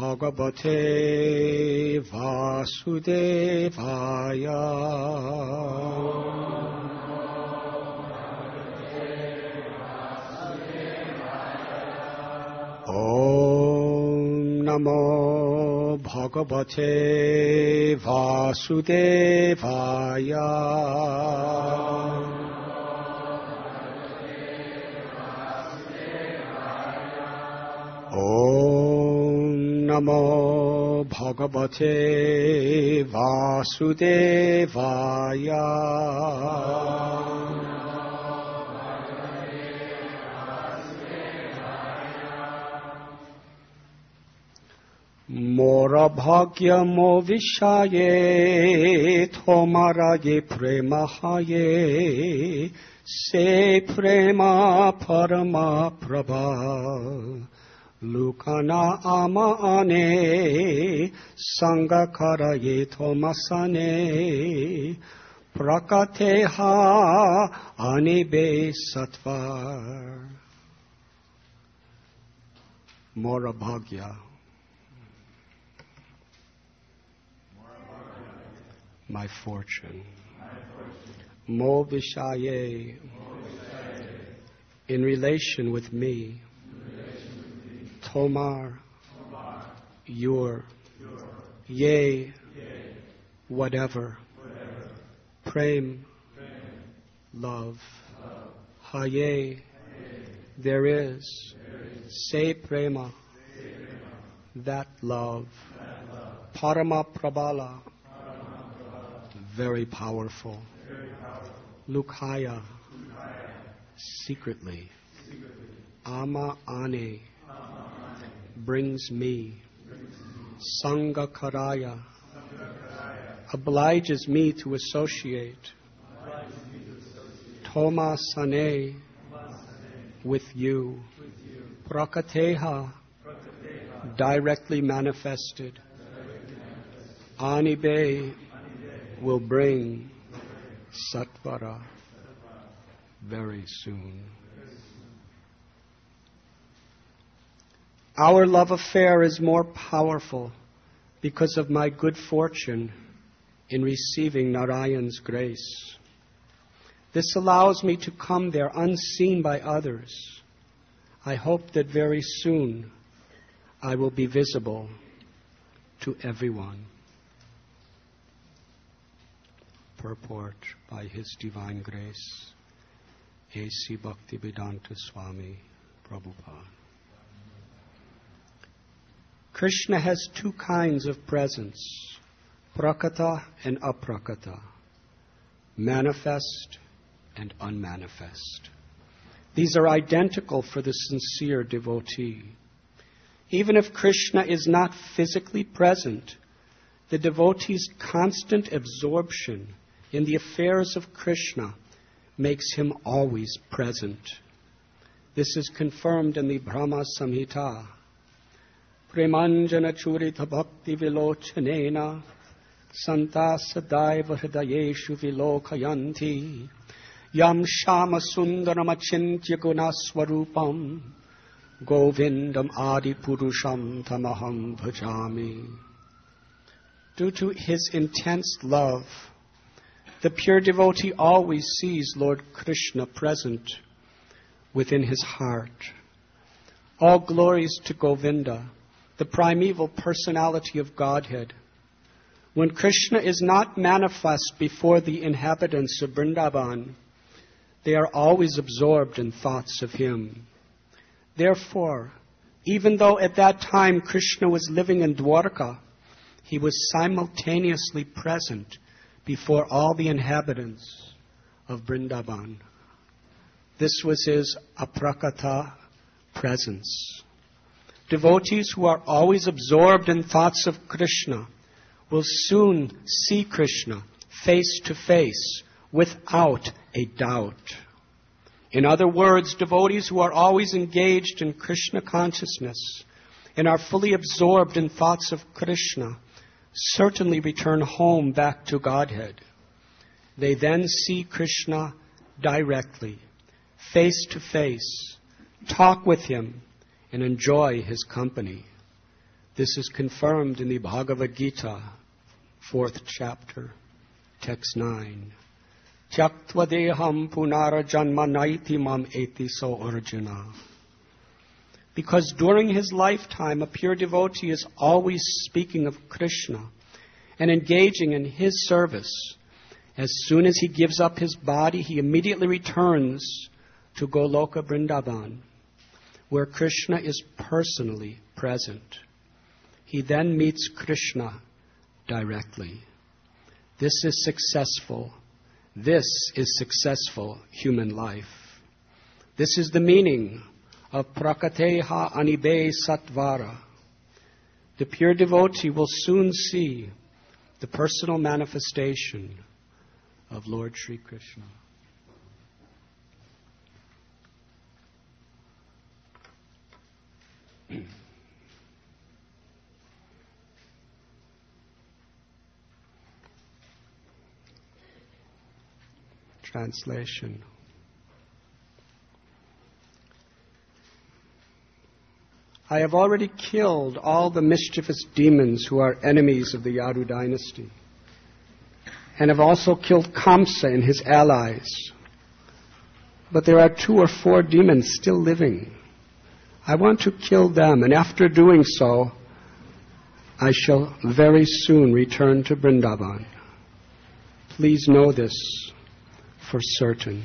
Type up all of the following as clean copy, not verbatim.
Bhagavate Vasudevaya. Om Namo Bhagavate Vasudevaya. Om Namo Bhagavate Vasudevaya. Mora bhagya mo vishaye thomaraye premahaye se prema parama prabha lukana ama ane sangakaraye thomasane prakateha anibe sattva. Mora bhagya, my fortune. Mo vishaye, in relation with me. Tomar, your, yea, whatever. Prem, love. Haye, there is. Se prema, that love. Parama prabala, very powerful. Lukhaya, secretly. Ama ane, brings me. Sangakaraya, obliges me to associate. Toma sane, with you. Prakateha, directly manifested. Anibe, will bring. Satvara, very soon. Our love affair is more powerful because of my good fortune in receiving Narayan's grace. This allows me to come there unseen by others. I hope that very soon I will be visible to everyone. Purport by His Divine Grace, A.C. Bhaktivedanta Swami Prabhupada. Krishna has two kinds of presence, prakata and aprakata, manifest and unmanifest. These are identical for the sincere devotee. Even if Krishna is not physically present, the devotee's constant absorption in the affairs of Krishna makes him always present. This is confirmed in the Brahma Samhita. Premanjana churita bhakti vilochanena santa sadaiva hridayeshu vilokayanti yam shama sundaram achintya gunaswarupam govindam adi purusham tamaham bhajami. Due to his intense love, the pure devotee always sees Lord Krishna present within his heart. All glories to Govinda, the primeval personality of Godhead. When Krishna is not manifest before the inhabitants of Vrindavan, they are always absorbed in thoughts of him. Therefore, even though at that time Krishna was living in Dwarka, he was simultaneously present before all the inhabitants of Vrindavan. This was his aprakata presence. Devotees who are always absorbed in thoughts of Krishna will soon see Krishna face to face without a doubt. In other words, devotees who are always engaged in Krishna consciousness and are fully absorbed in thoughts of Krishna certainly return home back to Godhead. They then see Krishna directly, face to face, talk with him, and enjoy his company. This is confirmed in the Bhagavad Gita, 4th chapter, text 9. Tyaktva deham punara janma naiti mam eti so Arjuna. Because during his lifetime, a pure devotee is always speaking of Krishna and engaging in his service. As soon as he gives up his body, he immediately returns to Goloka Vrindavan, where Krishna is personally present. He then meets Krishna directly. This is successful. This is successful human life. This is the meaning of Prakateha Anibe Satvara. The pure devotee will soon see the personal manifestation of Lord Sri Krishna. Translation. I have already killed all the mischievous demons who are enemies of the Yadu dynasty, and have also killed Kamsa and his allies. But there are 2 or 4 demons still living. I want to kill them, and after doing so, I shall very soon return to Vrindavan. Please know this for certain.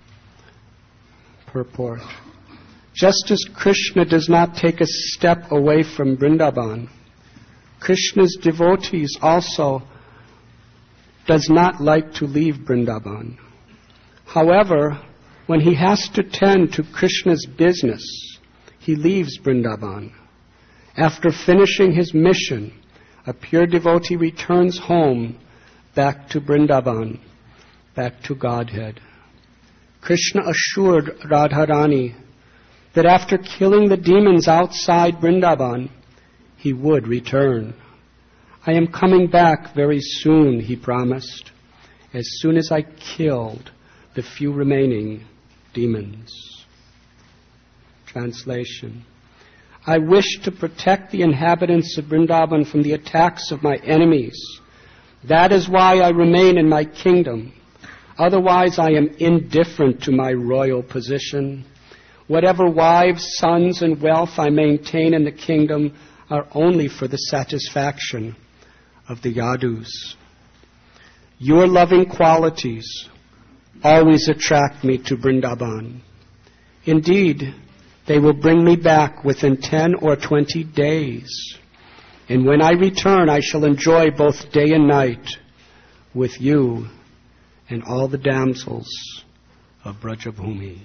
Purport. Just as Krishna does not take a step away from Vrindavan, Krishna's devotees also does not like to leave Vrindavan. However, when he has to tend to Krishna's business, he leaves Vrindavan. After finishing his mission, a pure devotee returns home back to Vrindavan, back to Godhead. Krishna assured Radharani that after killing the demons outside Vrindavan, he would return. I am coming back very soon, he promised, as soon as I killed the few remaining demons. Translation. I wish to protect the inhabitants of Vrindavan from the attacks of my enemies. That is why I remain in my kingdom. Otherwise, I am indifferent to my royal position. Whatever wives, sons, and wealth I maintain in the kingdom are only for the satisfaction of the Yadus. Your loving qualities always attract me to Vrindavan. Indeed, they will bring me back within 10 or 20 days. And when I return, I shall enjoy both day and night with you and all the damsels of Brajabhumi.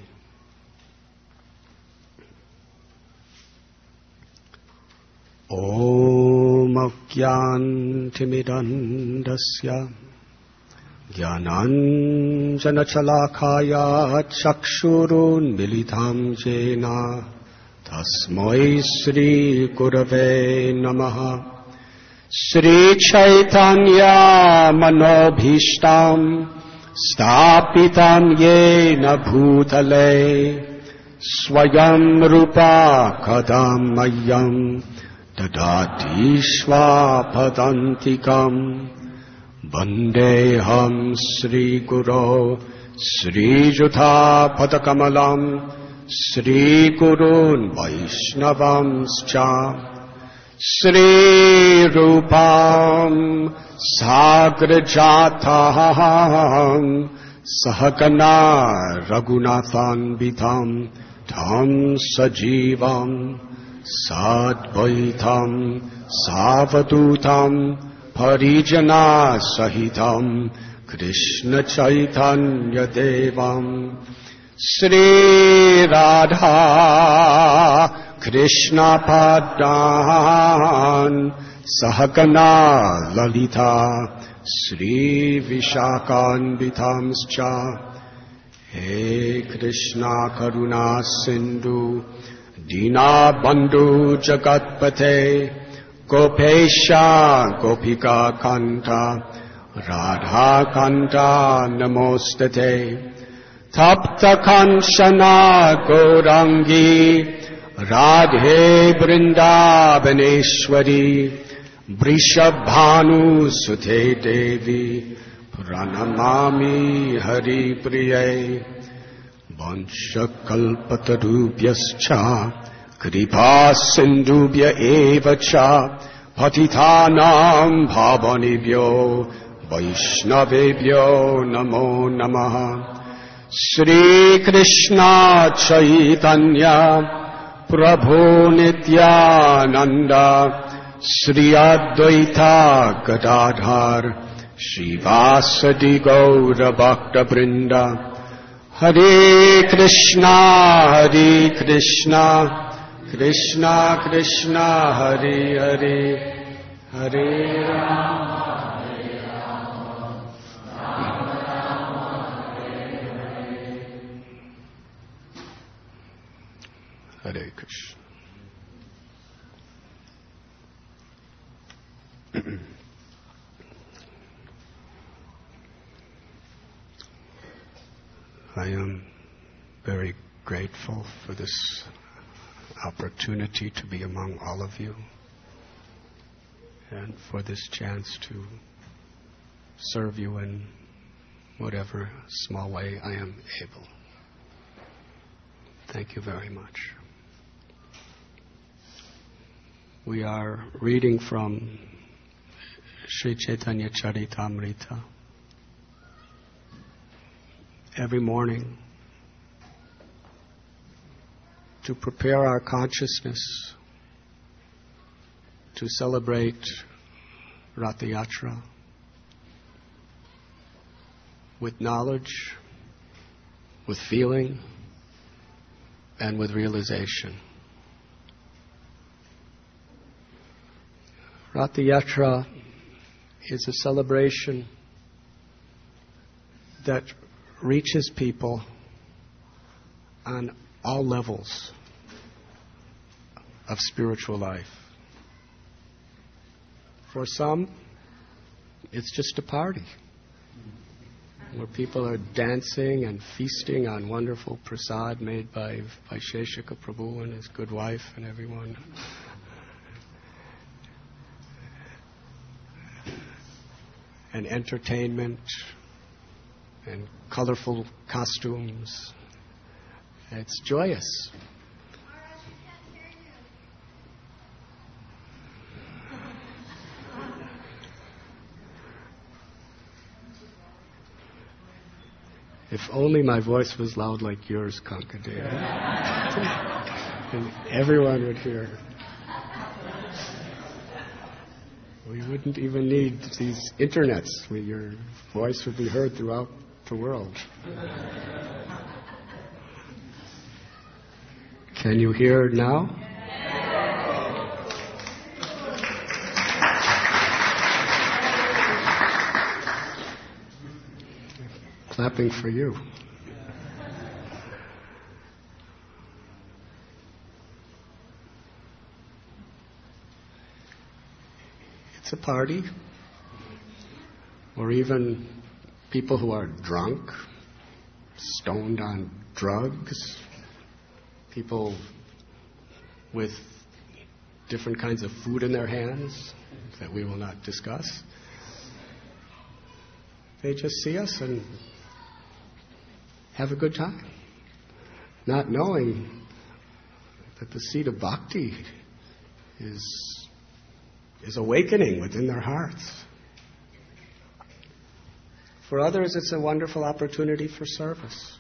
Om Ajnantimidandasya Jnananjanachalakaya Chakshurun Militam Jena Tasmai Sri Gurave Namaha Sri Chaitanya Manobhishtam Stapitam Yena Bhutale Swayam Rupa Kadam Mayam Dadati Swapadantikam Vandeham Sri Guru Sri Jutha Padakamalam Sri Gurun Vaishnavamscha Sri Rupam Sagrajataham Sahagana Raghunathan Vidham Tham Sajivam Sadvaitam Savadutam Parijana Sahitam Krishna Chaitanya Devam Sri Radha Krishna Padan Sahagana Lalita Sri Vishakhanvitamscha He Krishna Karuna Sindhu Dina Bandhu Jagatpate Gopesha Gopika Kanta Radha Kanta Namostate Tapta Kanshana Gaurangi Radhe Vrindavaneshwari Vrishabhanu Sute Devi Pranamami Hari Priye Vanchakalpatarubhyascha Kripa Sindhubhya Evacha Patitanam Bhavanibhyo Vaishnavebhyo Namo Namaha Shri Krishna Chaitanya Prabhu Nityananda Shri Advaita Gadadhar Shri Vasadi Gaura Bhakta Vrinda Hare Krishna Krishna Krishna Hare Hare Hare Rama Hare Krishna. I am very grateful for this opportunity to be among all of you and for this chance to serve you in whatever small way I am able. Thank you very much. We are reading from Sri Chaitanya Charitamrita. Every morning to prepare our consciousness to celebrate Ratha Yatra with knowledge, with feeling, and with realization. Ratha Yatra is a celebration that reaches people on all levels of spiritual life. For some, it's just a party where people are dancing and feasting on wonderful prasad made by Sheshika Prabhu and his good wife and everyone. And entertainment and colorful costumes. It's joyous. If only my voice was loud like yours, Kankadev. And everyone would hear. We wouldn't even need these internets. Your voice would be heard throughout the world. Can you hear now? Clapping for you. It's a party, or even people who are drunk, stoned on drugs, people with different kinds of food in their hands that we will not discuss. They just see us and have a good time, not knowing that the seed of bhakti is awakening within their hearts. For others, it's a wonderful opportunity for service.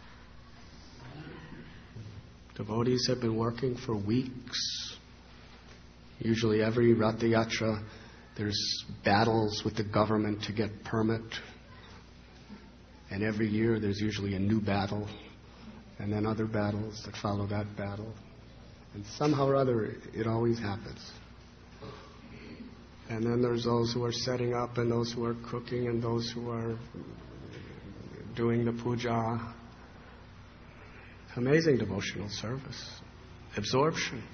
Devotees have been working for weeks. Usually every Ratha Yatra, there's battles with the government to get permit. And every year there's usually a new battle, and then other battles that follow that battle. And somehow or other, it always happens. And then there's those who are setting up, and those who are cooking, and those who are doing the puja. Amazing devotional service. Absorption.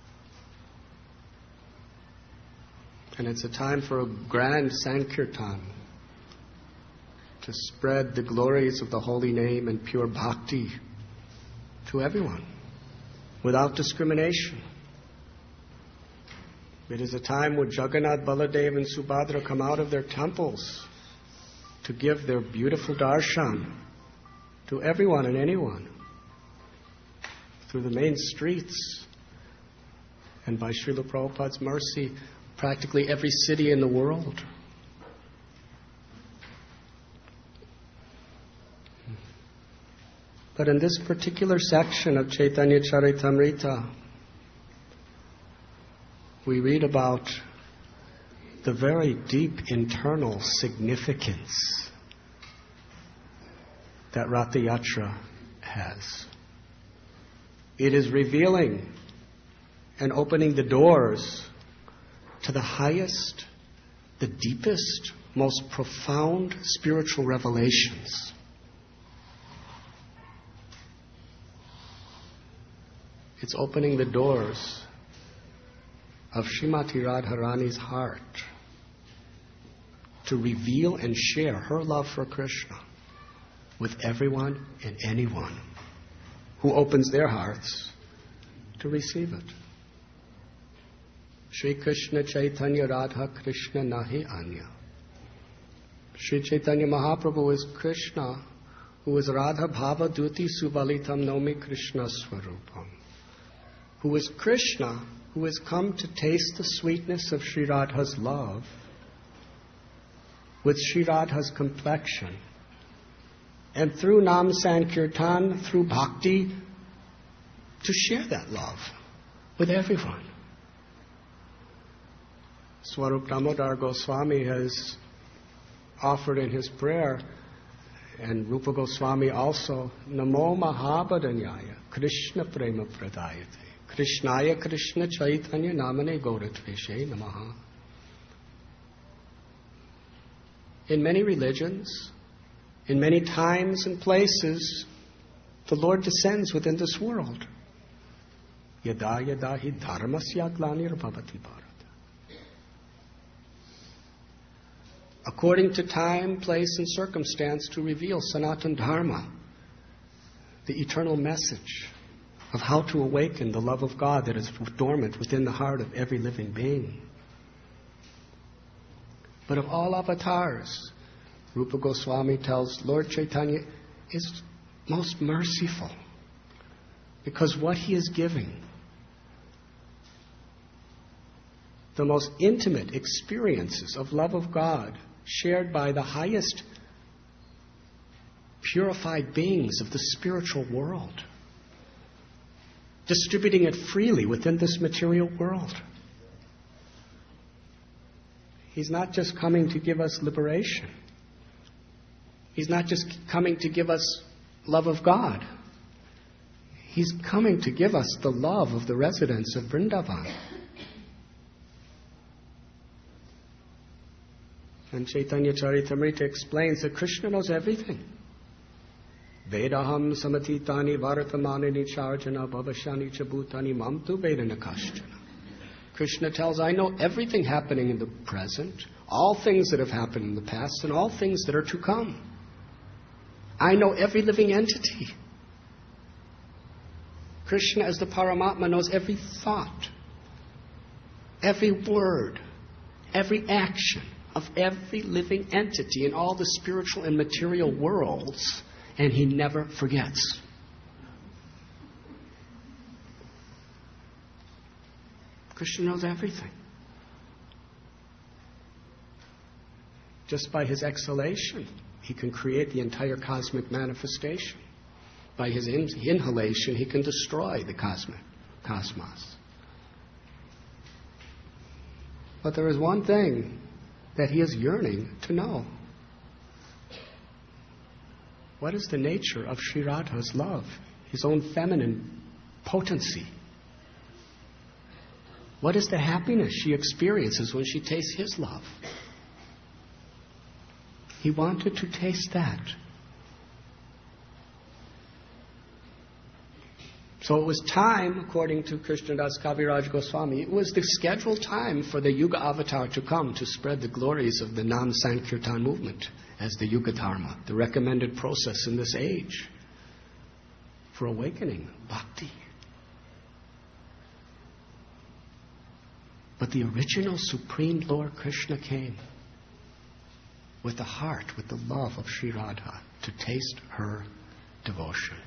And it's a time for a grand Sankirtan to spread the glories of the holy name and pure bhakti to everyone, without discrimination. It is a time when Jagannath, Baladev, and Subhadra come out of their temples to give their beautiful darshan to everyone and anyone through the main streets. And by Srila Prabhupada's mercy, practically every city in the world. But in this particular section of Chaitanya Charitamrita, we read about the very deep internal significance that Ratha Yatra has. It is revealing and opening the doors to the highest, the deepest, most profound spiritual revelations. It's opening the doors of Srimati Radharani's heart to reveal and share her love for Krishna with everyone and anyone who opens their hearts to receive it. Shri Krishna Chaitanya Radha Krishna Nahi Anya. Shri Chaitanya Mahaprabhu is Krishna, who is Radha Bhava Duti Subalitam Nomi Krishna Swarupam. Who is Krishna, who has come to taste the sweetness of Sri Radha's love with Sri Radha's complexion. And through Nam Sankirtan, through bhakti, to share that love with everyone. Swarup Damodar Goswami has offered in his prayer, and Rupa Goswami also, Namo Mahabhadanyaya Krishna Prema Pradayate Krishnaya Krishna Chaitanya Namane Gauratveshe Namaha. In many religions, in many times and places, the Lord descends within this world. Yada yada hi dharmasya glanir bhavati bharata. According to time, place, and circumstance, to reveal Sanatana Dharma, the eternal message of how to awaken the love of God that is dormant within the heart of every living being. But of all avatars, Rupa Goswami tells Lord Chaitanya is most merciful, because what he is giving, the most intimate experiences of love of God shared by the highest purified beings of the spiritual world, distributing it freely within this material world. He's not just coming to give us liberation. He's not just coming to give us love of God. He's coming to give us the love of the residents of Vrindavan. And Chaitanya Charitamrita explains that Krishna knows everything. Vedaham samatitani vartamanini charjana bhavashani chabhutani mamtu vedana kashchana. Krishna tells, I know everything happening in the present, all things that have happened in the past, and all things that are to come. I know every living entity. Krishna, as the Paramatma, knows every thought, every word, every action of every living entity in all the spiritual and material worlds, and he never forgets. Krishna knows everything. Just by his exhalation, he can create the entire cosmic manifestation. By his inhalation, he can destroy the cosmos. But there is one thing that he is yearning to know. What is the nature of Sri Radha's love? His own feminine potency. What is the happiness she experiences when she tastes his love? He wanted to taste that. So it was time, according to Krishnadas Kaviraj Goswami, it was the scheduled time for the Yuga Avatar to come to spread the glories of the Nam Sankirtan movement as the Yuga Dharma, the recommended process in this age for awakening bhakti. But the original Supreme Lord Krishna came with the heart, with the love of Sri Radha to taste her devotion.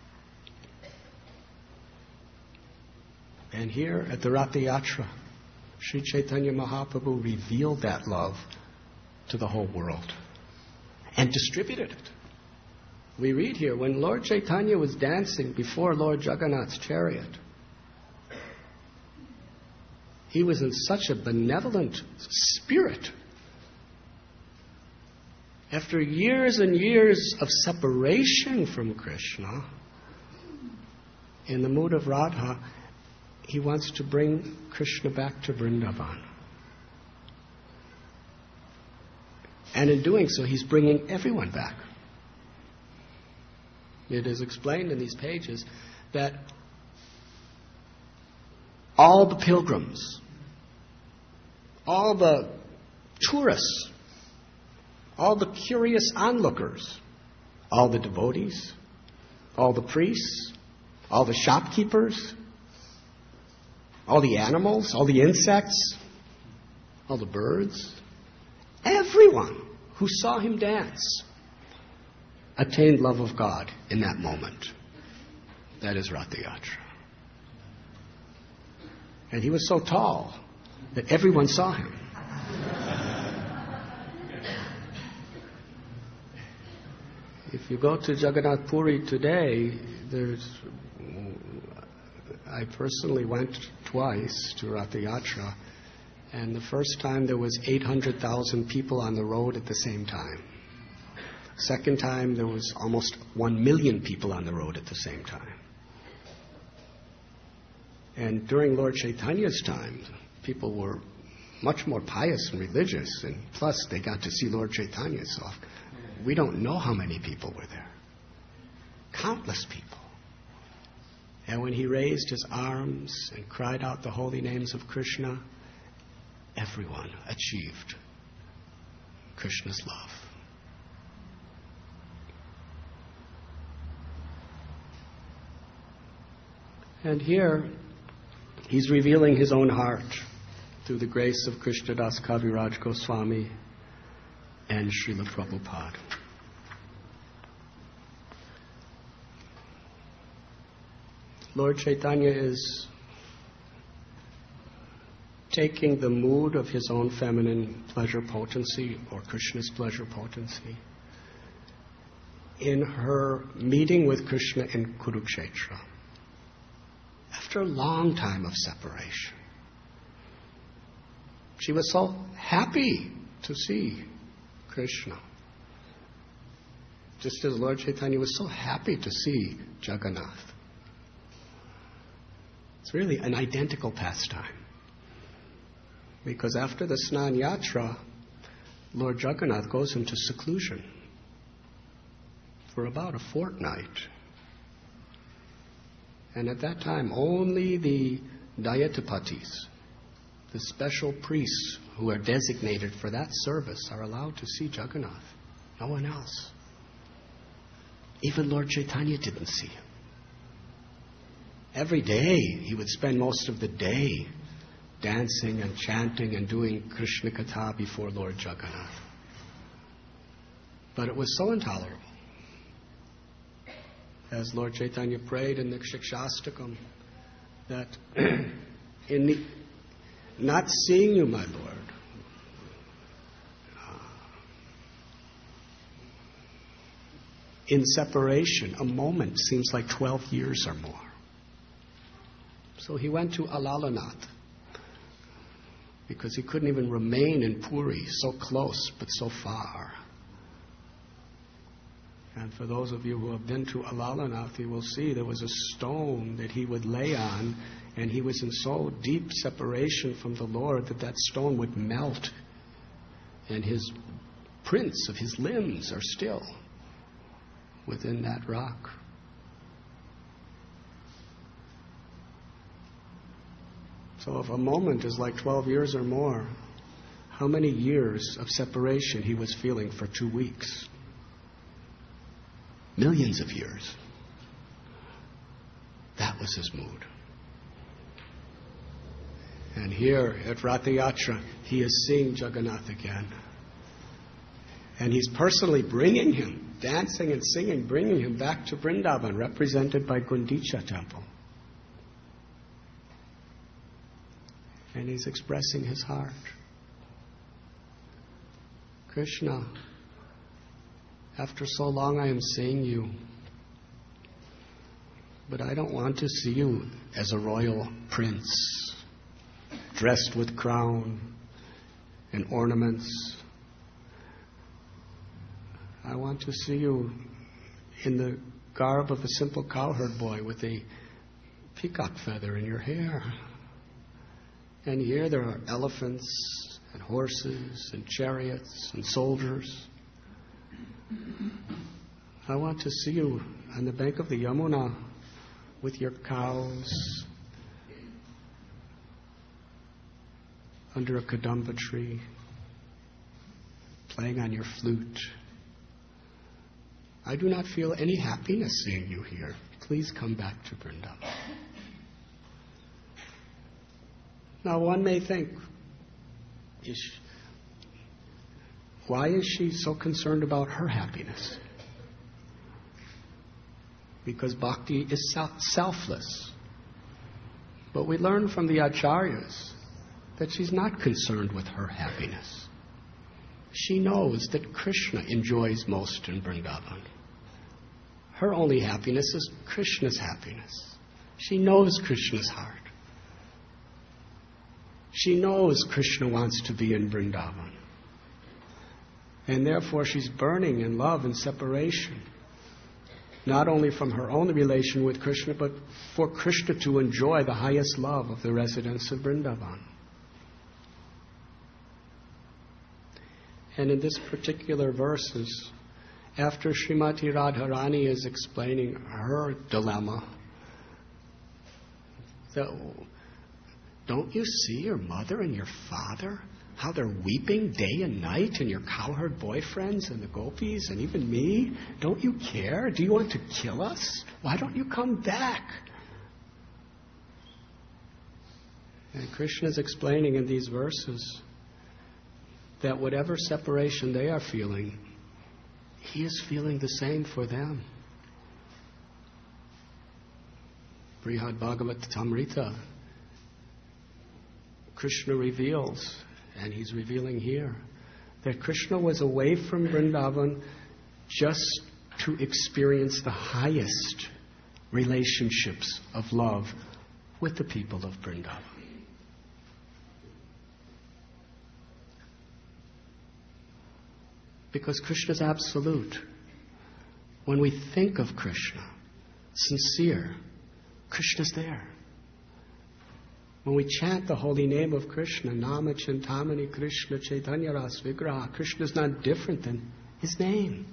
And here at the Ratha Yatra, Sri Chaitanya Mahaprabhu revealed that love to the whole world and distributed it. We read here, when Lord Chaitanya was dancing before Lord Jagannath's chariot, he was in such a benevolent spirit. After years and years of separation from Krishna, in the mood of Radha, he wants to bring Krishna back to Vrindavan. And in doing so, he's bringing everyone back. It is explained in these pages that all the pilgrims, all the tourists, all the curious onlookers, all the devotees, all the priests, all the shopkeepers, all the animals, all the insects, all the birds, everyone who saw him dance attained love of God in that moment. That is Ratha Yatra. And he was so tall that everyone saw him. If you go to Jagannath Puri today, I personally went twice to Ratha Yatra, and the first time there was 800,000 people on the road at the same time. Second time there was almost 1 million people on the road at the same time. And during Lord Chaitanya's time, people were much more pious and religious, and plus they got to see Lord Chaitanya, so we don't know how many people were there. Countless people. And when he raised his arms and cried out the holy names of Krishna, everyone achieved Krishna's love. And here, he's revealing his own heart through the grace of Krishnadas Kaviraj Goswami and Srila Prabhupada. Lord Chaitanya is taking the mood of his own feminine pleasure potency, or Krishna's pleasure potency, in her meeting with Krishna in Kurukshetra. After a long time of separation, she was so happy to see Krishna. Just as Lord Chaitanya was so happy to see Jagannath. It's really an identical pastime. Because after the Snan Yatra, Lord Jagannath goes into seclusion for about a fortnight. And at that time, only the Dayatapatis, the special priests who are designated for that service, are allowed to see Jagannath. No one else. Even Lord Chaitanya didn't see him. Every day, he would spend most of the day dancing and chanting and doing Krishna Katha before Lord Jagannath. But it was so intolerable. As Lord Chaitanya prayed in the Shikshastakam, that in not seeing you, my Lord, in separation, a moment seems like 12 years or more. So he went to Alalanath, because he couldn't even remain in Puri, so close but so far. And for those of you who have been to Alalanath, you will see there was a stone that he would lay on, and he was in so deep separation from the Lord that that stone would melt, and his prints of his limbs are still within that rock. So if a moment is like 12 years or more, how many years of separation he was feeling for 2 weeks? Millions of years. That was his mood. And here at Ratha Yatra, he is seeing Jagannath again. And he's personally bringing him, dancing and singing, bringing him back to Vrindavan, represented by Gundicha temple. And he's expressing his heart. Krishna, after so long I am seeing you, but I don't want to see you as a royal prince, dressed with crown and ornaments. I want to see you in the garb of a simple cowherd boy with a peacock feather in your hair. And here there are elephants and horses and chariots and soldiers. I want to see you on the bank of the Yamuna with your cows under a kadamba tree, playing on your flute. I do not feel any happiness seeing you here. Please come back to Vrindavan. Now one may think, why is she so concerned about her happiness? Because bhakti is selfless. But we learn from the acharyas that she's not concerned with her happiness. She knows that Krishna enjoys most in Vrindavan. Her only happiness is Krishna's happiness. She knows Krishna's heart. She knows Krishna wants to be in Vrindavan. And therefore she's burning in love and separation. Not only from her own relation with Krishna, but for Krishna to enjoy the highest love of the residents of Vrindavan. And in this particular verses, after Srimati Radharani is explaining her dilemma, that, don't you see your mother and your father, how they're weeping day and night, and your cowherd boyfriends and the gopis and even me? Don't you care? Do you want to kill us? Why don't you come back? And Krishna is explaining in these verses that whatever separation they are feeling, he is feeling the same for them. Brihad Bhagavatamrita, Krishna reveals, and he's revealing here, that Krishna was away from Vrindavan just to experience the highest relationships of love with the people of Vrindavan. Because Krishna is absolute. When we think of Krishna, sincere, Krishna's there. When we chant the holy name of Krishna, Nama Chintamani Krishna Chaitanya Ras Vigraha, Krishna is not different than his name.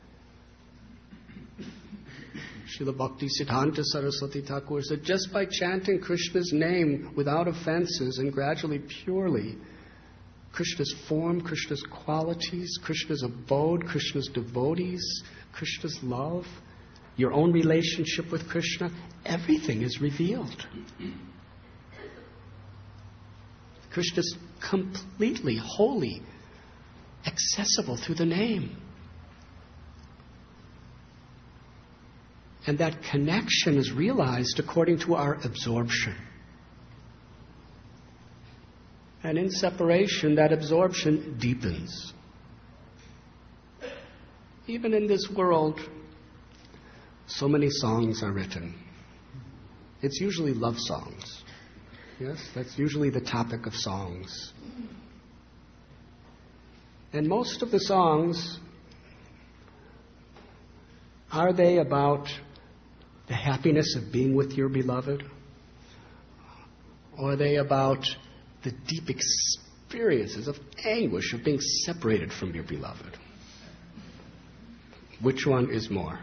Srila Bhakti Siddhanta Saraswati Thakur said, just by chanting Krishna's name without offenses and gradually purely, Krishna's form, Krishna's qualities, Krishna's abode, Krishna's devotees, Krishna's love, your own relationship with Krishna, everything is revealed. Krishna's completely holy, accessible through the name. And that connection is realized according to our absorption. And in separation, that absorption deepens. Even in this world, so many songs are written. It's usually love songs. Yes, that's usually the topic of songs. And most of the songs, are they about the happiness of being with your beloved? Or are they about the deep experiences of anguish of being separated from your beloved? Which one is more?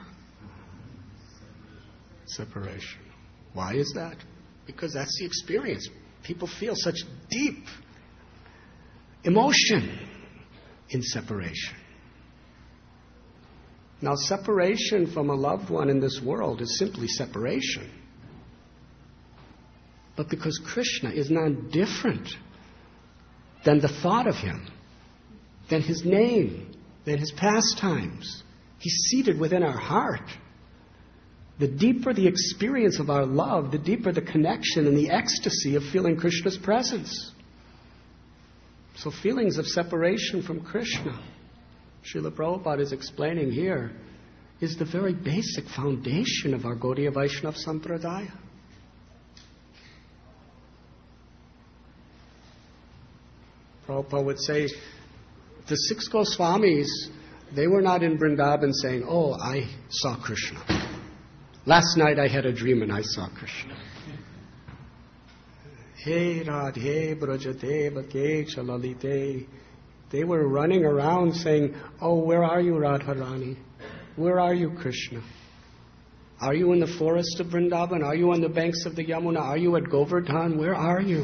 Separation. Why is that? Because that's the experience. People feel such deep emotion in separation. Now, separation from a loved one in this world is simply separation. but because Krishna is not different than the thought of him, than his name, than his pastimes. He's seated within our heart. The deeper the experience of our love, the deeper the connection and the ecstasy of feeling Krishna's presence. So feelings of separation from Krishna, Srila Prabhupada is explaining here, is the very basic foundation of our Gaudiya Vaishnava Sampradaya. Prabhupada would say, the 6 Goswamis, they were not in Vrindavan saying, oh, I saw Krishna. Last night I had a dream and I saw Krishna. Hey Radhe Brajadeva Ke Chalalite. They were running around saying, oh, where are you, Radharani? Where are you, Krishna? Are you in the forest of Vrindavan? Are you on the banks of the Yamuna? Are you at Govardhan? Where are you?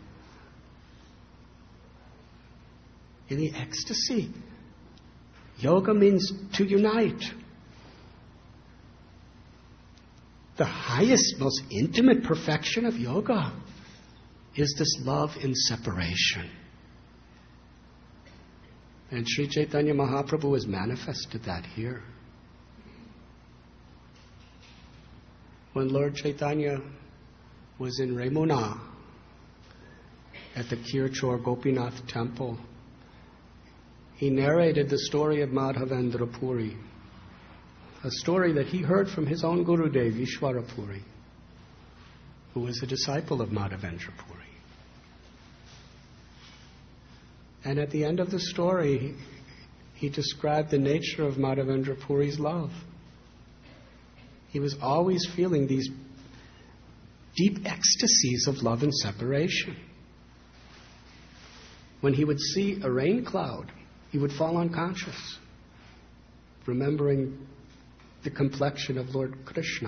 In the ecstasy. Yoga means to unite. The highest, most intimate perfection of yoga is this love in separation. And Sri Chaitanya Mahaprabhu has manifested that here. When Lord Chaitanya was in Remuna at the Kirchor Gopinath temple, he narrated the story of Madhavendra Puri, a story that he heard from his own Gurudev, Ishwara Puri, who was a disciple of Madhavendra Puri. And at the end of the story, he described the nature of Madhavendra Puri's love. He was always feeling these deep ecstasies of love and separation. When he would see a rain cloud, he would fall unconscious, remembering the complexion of Lord Krishna.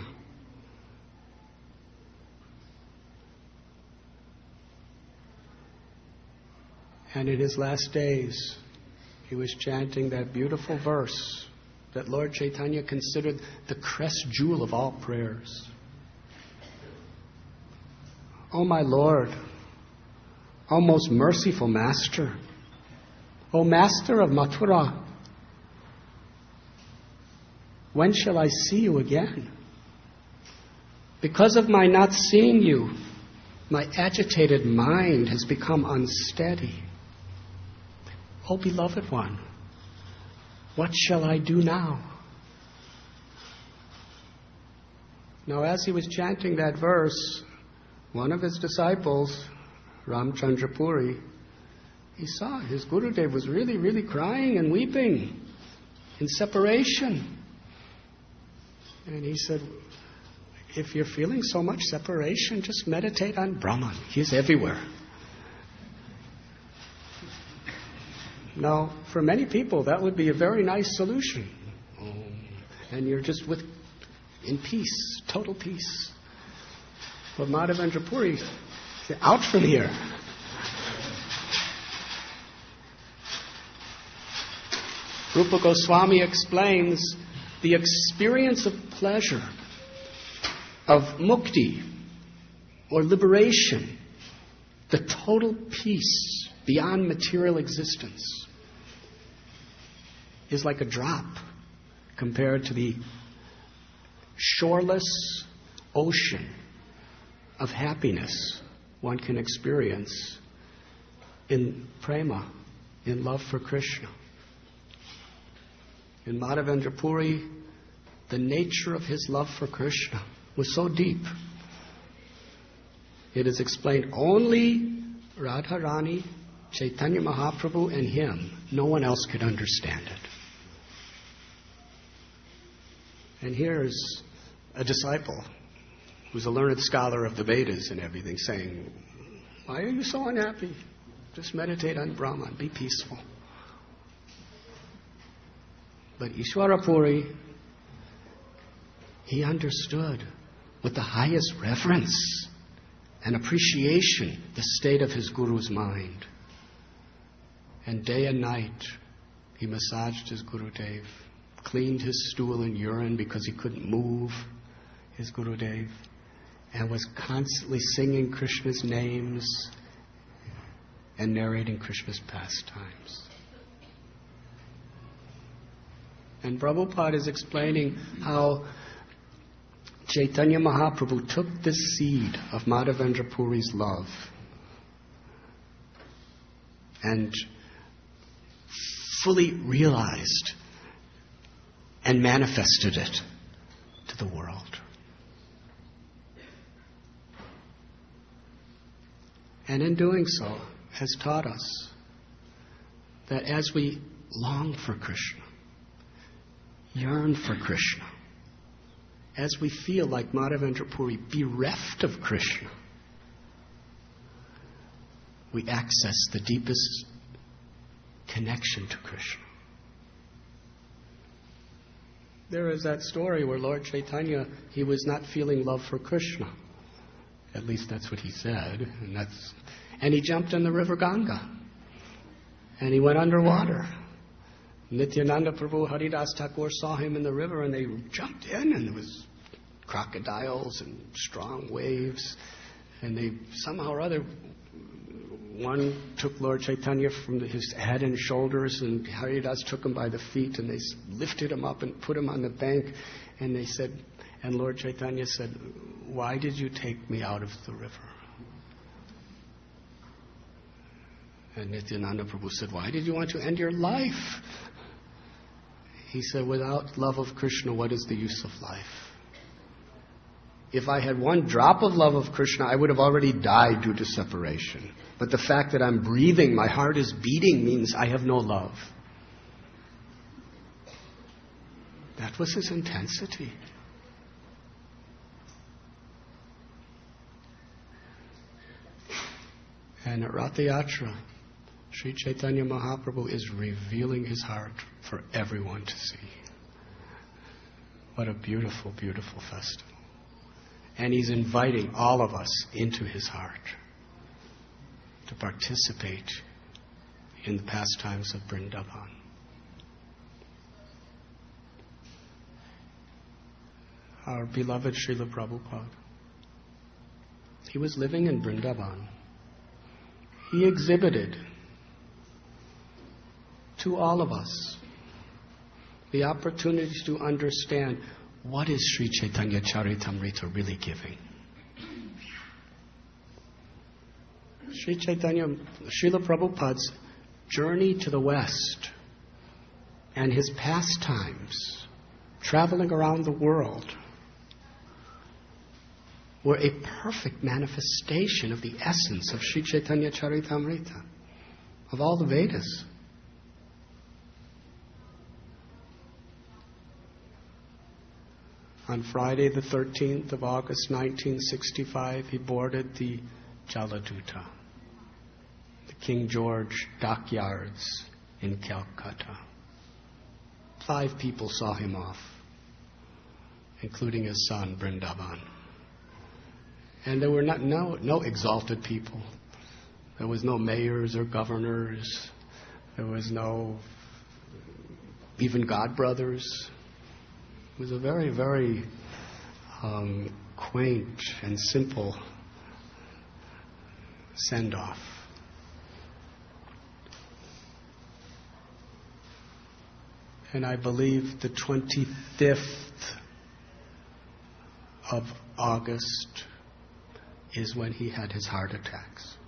And in his last days, he was chanting that beautiful verse that Lord Chaitanya considered the crest jewel of all prayers. O my Lord, O most merciful Master, O Master of Mathura, when shall I see you again? Because of my not seeing you, my agitated mind has become unsteady. O beloved one, what shall I do now? Now, as he was chanting that verse, one of his disciples, Ramchandra Puri, he saw his Gurudev was really, really crying and weeping in separation. And he said, if you're feeling so much separation, just meditate on Brahman. He's everywhere. Now, for many people, that would be a very nice solution. And you're just in peace, total peace. But Madhavendra Puri said, out from here. Rupa Goswami explains the experience of pleasure, of mukti, or liberation, the total peace beyond material existence, is like a drop compared to the shoreless ocean of happiness one can experience in prema, in love for Krishna. In Madhavendra Puri, the nature of his love for Krishna was so deep. It is explained only Radharani, Chaitanya Mahaprabhu, and him. No one else could understand it. And here's a disciple who's a learned scholar of the Vedas and everything saying, why are you so unhappy? Just meditate on Brahman, be peaceful. But Ishwara Puri, he understood with the highest reverence and appreciation the state of his Guru's mind. And day and night, he massaged his Gurudev, cleaned his stool and urine because he couldn't move his Gurudev. and was constantly singing Krishna's names and narrating Krishna's pastimes. And Prabhupada is explaining how Chaitanya Mahaprabhu took this seed of Madhavendra Puri's love and fully realized and manifested it to the world. And in doing so, has taught us that as we long for Krishna, yearn for Krishna, as we feel like Madhavendra Puri, bereft of Krishna, we access the deepest connection to Krishna. There is that story where Lord Chaitanya, he was not feeling love for Krishna. At least that's what he said. And he jumped in the river Ganga. And he went underwater. Nityananda Prabhu, Haridas Thakur saw him in the river, and they jumped in, and there was crocodiles and strong waves. And they somehow or other, one took Lord Chaitanya from his head and shoulders, and Haridas took him by the feet, and they lifted him up and put him on the bank. And they said, and Lord Chaitanya said, "Why did you take me out of the river?" And Nityananda Prabhu said, "Why did you want to end your life?" He said, "Without love of Krishna, what is the use of life? If I had one drop of love of Krishna, I would have already died due to separation. But the fact that I'm breathing, my heart is beating, means I have no love." That was his intensity. And at Ratha Yatra, Sri Chaitanya Mahaprabhu is revealing his heart for everyone to see. What a beautiful, beautiful festival. And he's inviting all of us into his heart to participate in the pastimes of Vrindavan. Our beloved Srila Prabhupada, he was living in Vrindavan. He exhibited to all of us the opportunity to understand what is Sri Chaitanya Charitamrita really giving. Srila Prabhupada's journey to the West and his pastimes, traveling around the world, were a perfect manifestation of the essence of Sri Chaitanya Charitamrita, of all the Vedas. On Friday, the 13th of August, 1965, he boarded the Jaladuta, the King George dockyards in Calcutta. 5 people saw him off, including his son, Vrindavan. And there were no exalted people. There was no mayors or governors. There was no even godbrothers. It was a very, very quaint and simple send-off. And I believe the 25th of August is when he had his heart attacks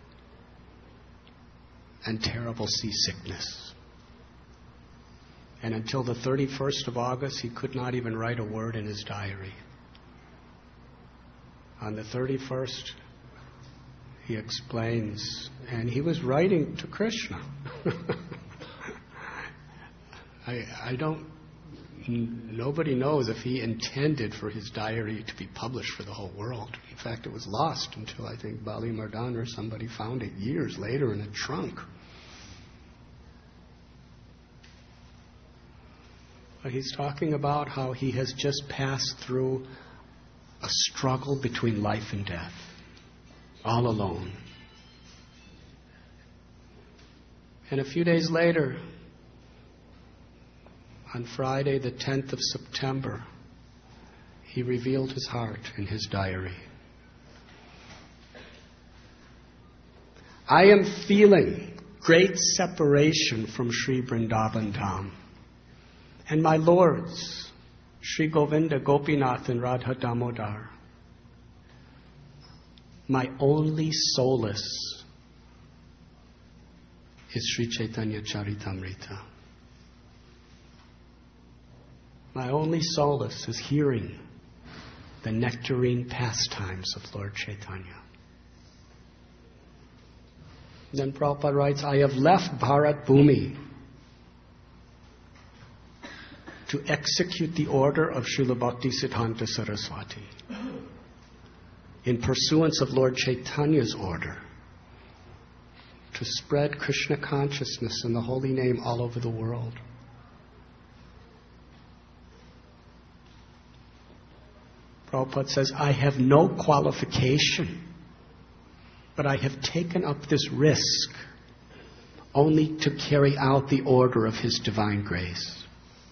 and terrible seasickness. And until the 31st of August, he could not even write a word in his diary. On the 31st, he explains, and he was writing to Krishna. Nobody knows if he intended for his diary to be published for the whole world. In fact, it was lost until I think Bali Mardan or somebody found it years later in a trunk. But he's talking about how he has just passed through a struggle between life and death, all alone. And a few days later, on Friday, the 10th of September, he revealed his heart in his diary. I am feeling great separation from Sri Vrindavan Dham. And my lords, Sri Govinda, Gopinath, and Radha Damodar, my only solace is Sri Chaitanya Charitamrita. My only solace is hearing the nectarine pastimes of Lord Chaitanya. Then Prabhupada writes, I have left Bharat Bhumi to execute the order of Srila Bhaktisiddhanta Saraswati in pursuance of Lord Chaitanya's order to spread Krishna consciousness in the holy name all over the world. Prabhupada says, I have no qualification, but I have taken up this risk only to carry out the order of His divine grace.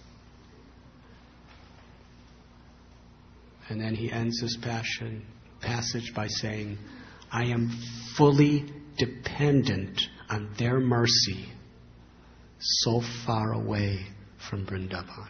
And then he ends his passage by saying, I am fully dependent on their mercy so far away from Vrindavan.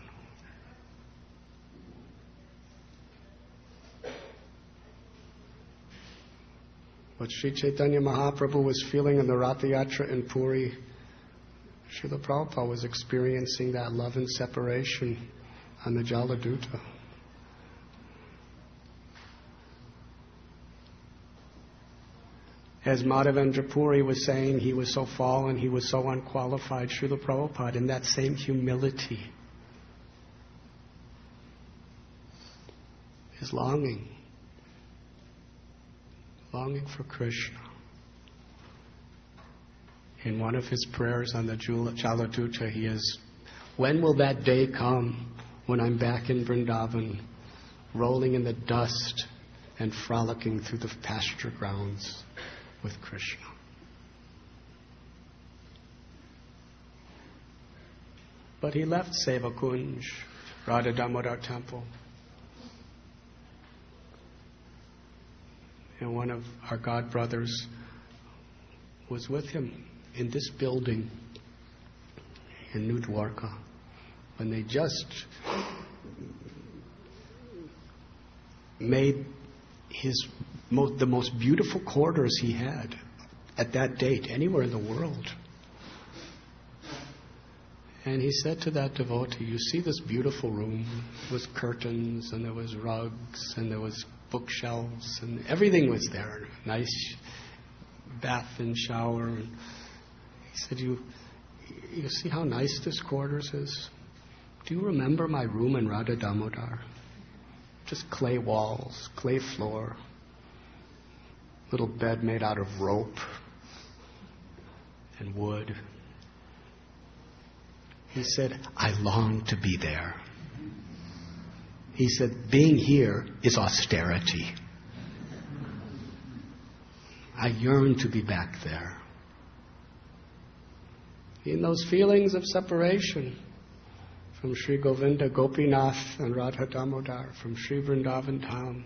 What Sri Chaitanya Mahaprabhu was feeling in the Ratha Yatra in Puri, Srila Prabhupada was experiencing that love and separation on the Jaladuta. As Madhavendra Puri was saying, he was so fallen, he was so unqualified. Srila Prabhupada, in that same humility, is longing for Krishna. In one of his prayers on the Jaladuta, he is, when will that day come when I'm back in Vrindavan, rolling in the dust and frolicking through the pasture grounds with Krishna? But he left Sevakunj, Radha Damodar temple. And one of our God brothers was with him in this building in New Dwarka when they just made the most beautiful quarters he had at that date anywhere in the world. And he said to that devotee, you see this beautiful room with curtains and there was rugs and there was bookshelves and everything was there. Nice bath and shower. And he said, you see how nice this quarters is? Do you remember my room in Radha Damodar? Just clay walls, clay floor, little bed made out of rope and wood. He said, I long to be there. He said, being here is austerity. I yearn to be back there. In those feelings of separation from Sri Govinda, Gopinath, and Radha Damodar, from Sri Vrindavan Dham,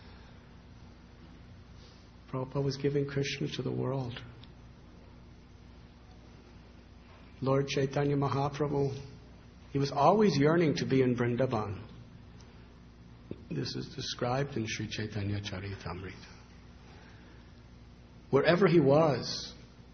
Prabhupada was giving Krishna to the world. Lord Chaitanya Mahaprabhu, he was always yearning to be in Vrindavan. This is described in Sri Chaitanya Charitamrita. Wherever he was,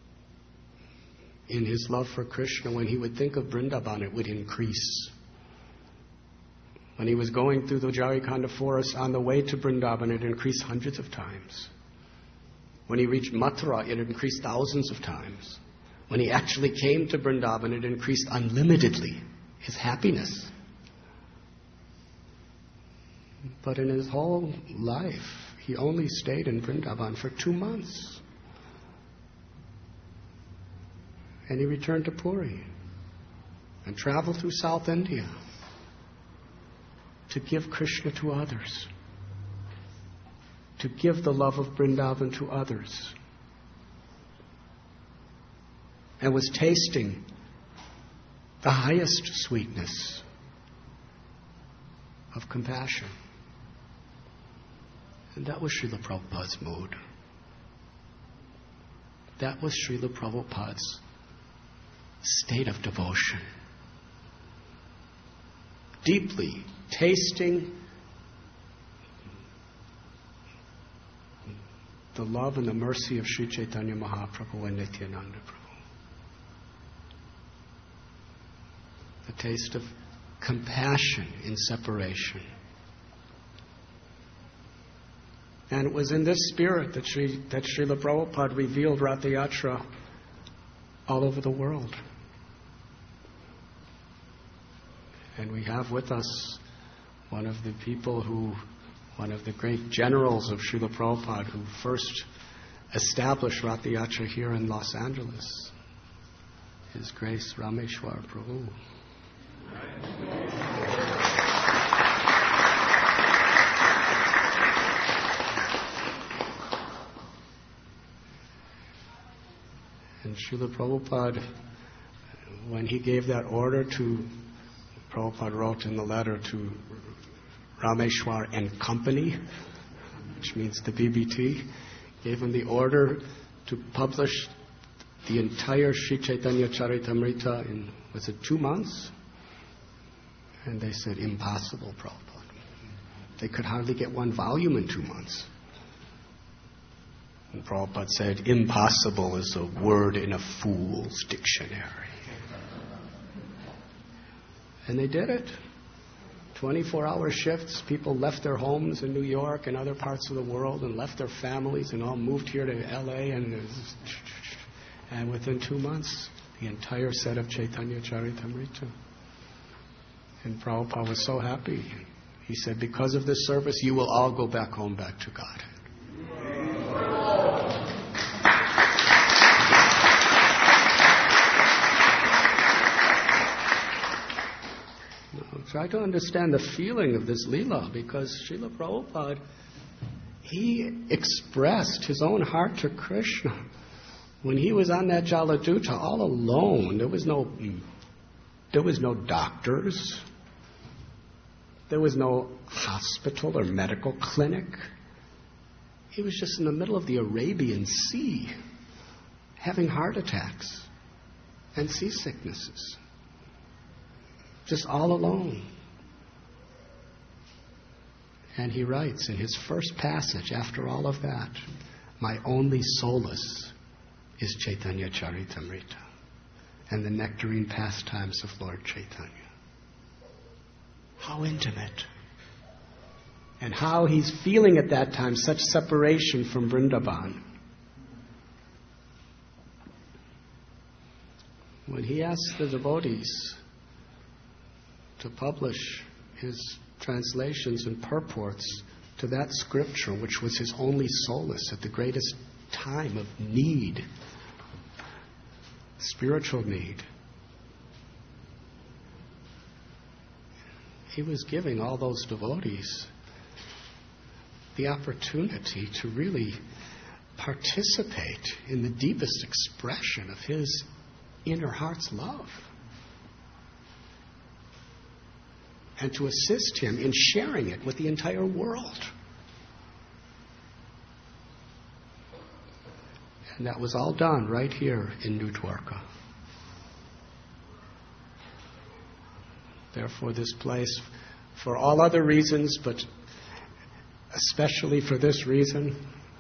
in his love for Krishna, when he would think of Vrindavan, it would increase. When he was going through the Jarikhanda forest on the way to Vrindavan, it increased hundreds of times. When he reached Mathura, it increased thousands of times. When he actually came to Vrindavan, it increased unlimitedly, his happiness. But in his whole life, he only stayed in Vrindavan for 2 months. And he returned to Puri and traveled through South India to give Krishna to others, to give the love of Vrindavan to others, and was tasting the highest sweetness of compassion. And that was Srila Prabhupada's mood. That was Srila Prabhupada's state of devotion. Deeply tasting the love and the mercy of Sri Chaitanya Mahaprabhu and Nityananda Prabhu. The taste of compassion in separation. And it was in this spirit that Srila Prabhupada revealed Ratha Yatra all over the world. And we have with us one of the great generals of Srila Prabhupada who first established Ratha Yatra here in Los Angeles, His Grace Rameshwar Prabhu. And Srila Prabhupada, when he gave that order Prabhupada wrote in the letter to Rameshwar and Company, which means the BBT, gave him the order to publish the entire Sri Chaitanya Charitamrita in, was it 2 months? And they said, impossible, Prabhupada. They could hardly get 1 volume in 2 months. And Prabhupada said, impossible is a word in a fool's dictionary. And they did it. 24-hour shifts. People left their homes in New York and other parts of the world and left their families and all moved here to L.A. And within 2 months, the entire set of Chaitanya Charitamrita. And Prabhupada was so happy. He said, because of this service, you will all go back home, back to God. Try to understand the feeling of this Leela, because Srila Prabhupada, he expressed his own heart to Krishna. When he was on that Jaladuta all alone, there was no doctors, there was no hospital or medical clinic. He was just in the middle of the Arabian Sea, having heart attacks and seasicknesses. Just all alone. And he writes in his first passage, after all of that, my only solace is Chaitanya Charitamrita and the nectarine pastimes of Lord Chaitanya. How intimate. And how he's feeling at that time such separation from Vrindavan. When he asked the devotees to publish his translations and purports to that scripture, which was his only solace at the greatest time of need, spiritual need, he was giving all those devotees the opportunity to really participate in the deepest expression of his inner heart's love. And to assist him in sharing it with the entire world. And that was all done right here in New Dwarka. Therefore, this place, for all other reasons, but especially for this reason,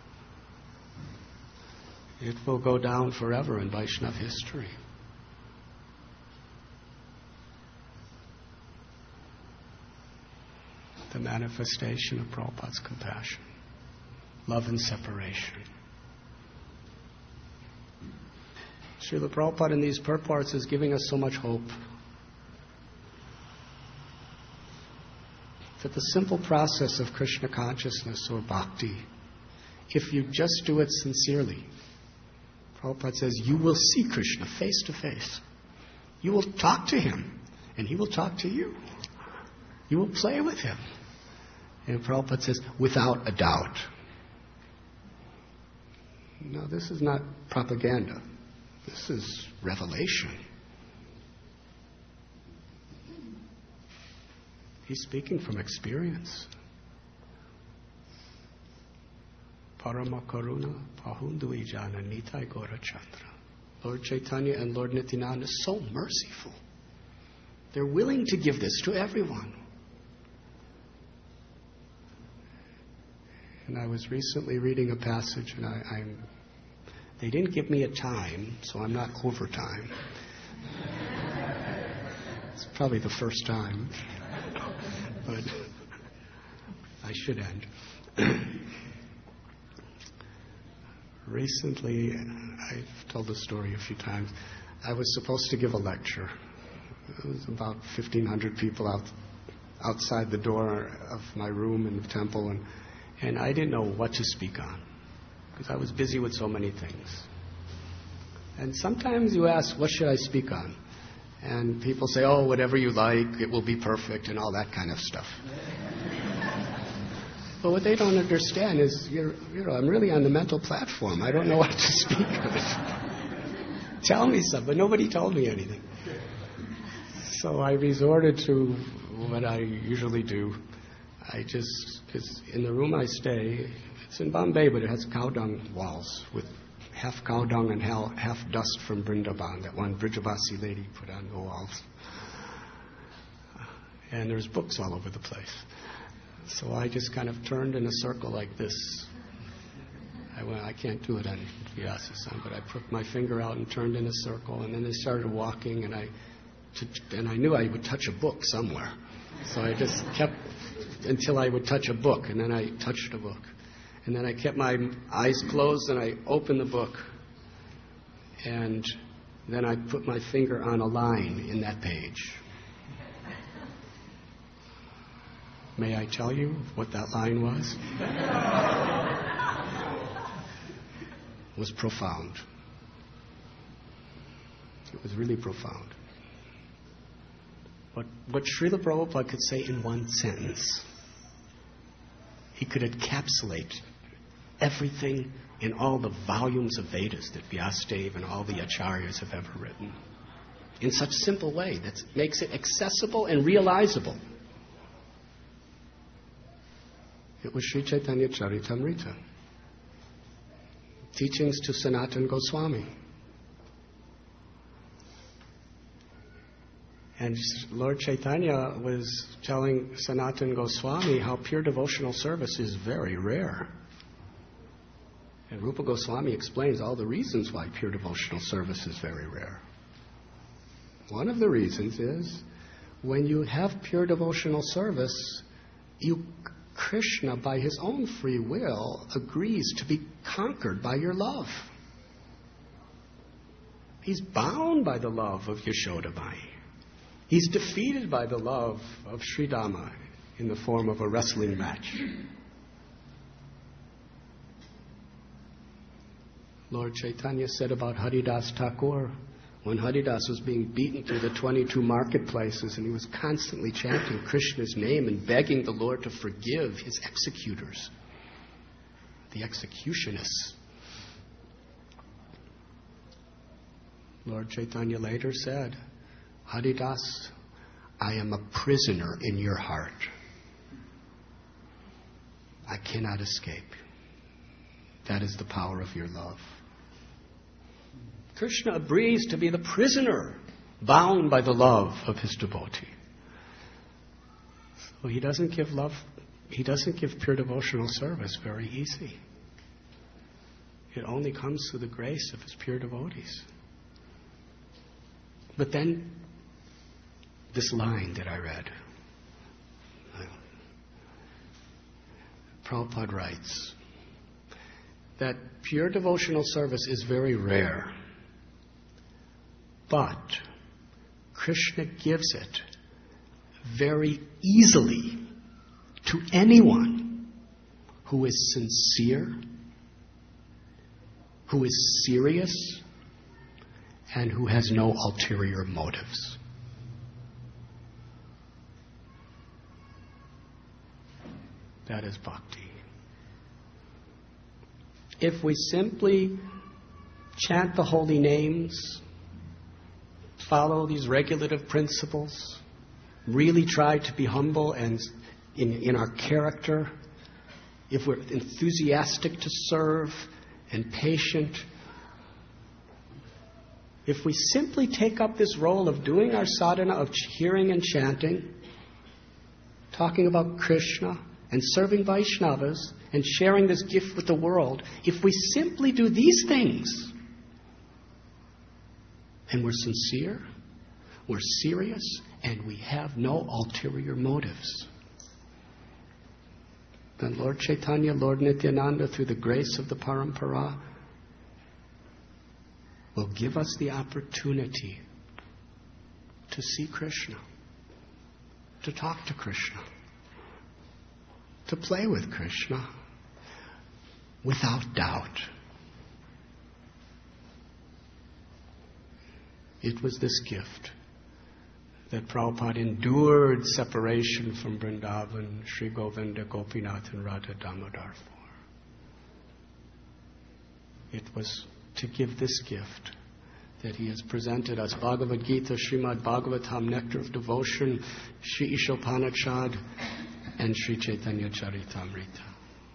it will go down forever in Vaishnava history. The manifestation of Prabhupada's compassion, love and separation. Srila Prabhupada in these purports is giving us so much hope that the simple process of Krishna consciousness or bhakti, if you just do it sincerely, Prabhupada says, you will see Krishna face to face. You will talk to him, and he will talk to you. You will play with him. And Prabhupada says, without a doubt. No, this is not propaganda. This is revelation. He's speaking from experience. Parama Karuna Pahundui Jana Nitai Gora Chandra. Lord Chaitanya and Lord Nityananda are so merciful. They're willing to give this to everyone. And I was recently reading a passage, and they didn't give me a time, so I'm not overtime. It's probably the first time, but I should end. Recently, I've told the story a few times, I was supposed to give a lecture. It was about 1,500 people outside the door of my room in the temple, and I didn't know what to speak on because I was busy with so many things. And sometimes you ask, what should I speak on? And people say, oh, whatever you like, it will be perfect, and all that kind of stuff. But what they don't understand is, I'm really on the mental platform. I don't know what to speak of. Tell me something. But nobody told me anything. So I resorted to what I usually do. Because in the room I stay, it's in Bombay, but it has cow dung walls with half cow dung and half dust from Vrindavan, that one Brijavasi lady put on the walls. And there's books all over the place. So I just kind of turned in a circle like this. I can't do it on Vyasa-san, but I put my finger out and turned in a circle, and then I started walking, and I knew I would touch a book somewhere. So I just kept until I would touch a book, and then I touched a book. And then I kept my eyes closed, and I opened the book. And then I put my finger on a line in that page. May I tell you what that line was? It was profound. It was really profound. What Srila Prabhupada could say in one sentence, he could encapsulate everything in all the volumes of Vedas that Vyasadeva and all the Acharyas have ever written in such a simple way that makes it accessible and realizable. It was Sri Chaitanya Charitamrita, teachings to Sanatana Goswami. And Lord Chaitanya was telling Sanatana Goswami how pure devotional service is very rare. And Rupa Goswami explains all the reasons why pure devotional service is very rare. One of the reasons is when you have pure devotional service, Krishna, by his own free will, agrees to be conquered by your love. He's bound by the love of Yashoda-Mai. He's defeated by the love of Sridama in the form of a wrestling match. Lord Chaitanya said about Haridas Thakur, when Haridas was being beaten through the 22 marketplaces and he was constantly chanting Krishna's name and begging the Lord to forgive his executors, the executionists. Lord Chaitanya later said, Haridas, I am a prisoner in your heart. I cannot escape. That is the power of your love. Krishna agrees to be the prisoner, bound by the love of his devotee. So he doesn't give pure devotional service very easy. It only comes through the grace of his pure devotees. But then, this line that I read, Prabhupada writes that pure devotional service is very rare, but Krishna gives it very easily to anyone who is sincere, who is serious, and who has no ulterior motives. That is bhakti. If we simply chant the holy names, follow these regulative principles, really try to be humble and in our character, if we're enthusiastic to serve and patient, if we simply take up this role of doing our sadhana, of hearing and chanting, talking about Krishna and serving Vaishnavas and sharing this gift with the world, if we simply do these things, and we're sincere, we're serious, and we have no ulterior motives, then Lord Chaitanya, Lord Nityananda, through the grace of the Parampara, will give us the opportunity to see Krishna, to talk to Krishna, to play with Krishna without doubt. It was this gift that Prabhupada endured separation from Vrindavan, Sri Govinda, Gopinath and Radha Damodar for. It was to give this gift that he has presented us Bhagavad Gita, Srimad Bhagavatam, Nectar of Devotion, Sri Ishopanachad, and Sri Chaitanya Charitamrita.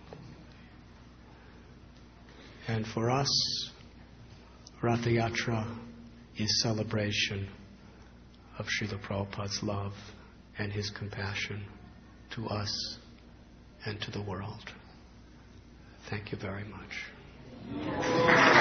And for us, Ratha Yatra is celebration of Srila Prabhupada's love and his compassion to us and to the world. Thank you very much.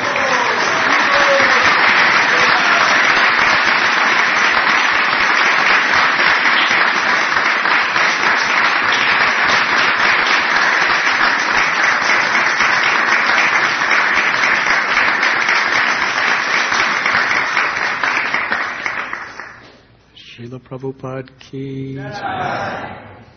Srila Prabhupada ki jai.